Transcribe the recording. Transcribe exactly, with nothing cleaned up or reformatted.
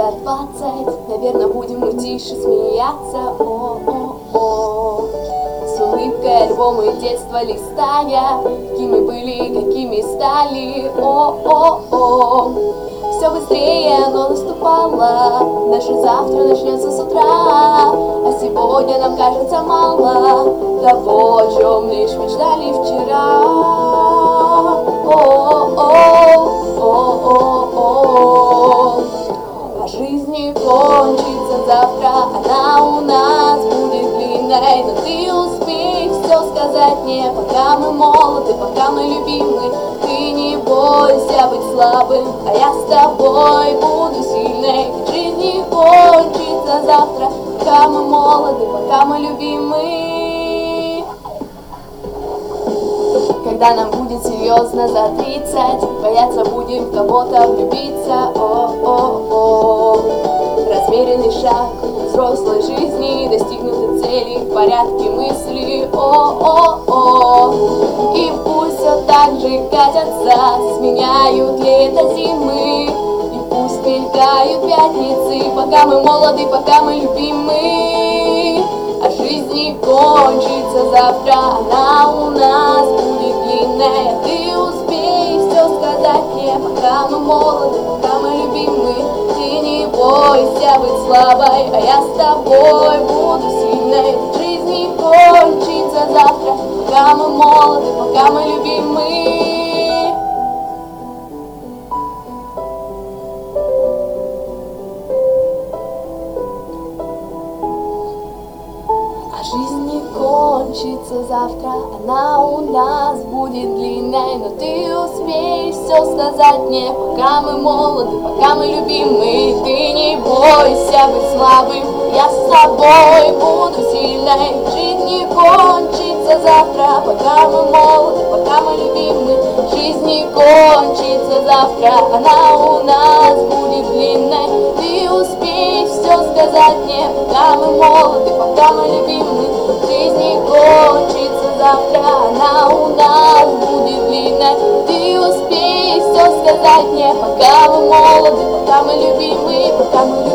за двадцать, наверное, будем мы тише смеяться. О-о-о, с улыбкой альбомы детства листая, какими были, какими стали. О-о-о, все быстрее оно наступало, наше завтра начнется с утра, а сегодня нам кажется мало того, о чем лишь мечтали вчера. О-о-о, о-о-о, а жизнь не кончится завтра, она у нас будет длинной, но ты успей все сказать мне, пока мы молоды, пока мы любимы. Ты не бойся быть слабым, а я с тобой буду сильной. Ведь жизнь не кончится завтра, пока мы молоды, пока мы любимы. Когда нам будет серьезно за тридцать, бояться будем в кого-то влюбиться. О-о-о, размеренный шаг взрослой жизни, достигнуты цели в порядке мысли. О-о-о, и пусть все так же катятся, сменяют лето зимы, и пусть мелькают пятницы, пока мы молоды, пока мы любимы. А жизнь не кончится завтра, она у нас будет длинная. Ты успей все сказать мне, пока мы молоды, пока мы любимы. Ты не бойся быть слабой, а я с тобой буду сильной. Жизнь не кончится завтра, пока мы молоды, пока мы любимы. Жизнь не кончится завтра, она у нас будет длинной, но ты успей все сказать мне, пока мы молоды, пока мы любимы. Ты не бойся быть слабым, я с тобой буду сильной. Жизнь не кончится завтра, пока мы молоды, пока мы любимы. Жизнь не кончится завтра, она у нас будет длинной. Ты успей все сказать мне, пока мы молоды, пока мы любимы. Жизнь не кончится завтра, она у нас будет длинной. Ты успей все сказать мне, пока мы молоды, пока мы любимы, пока мы любимы.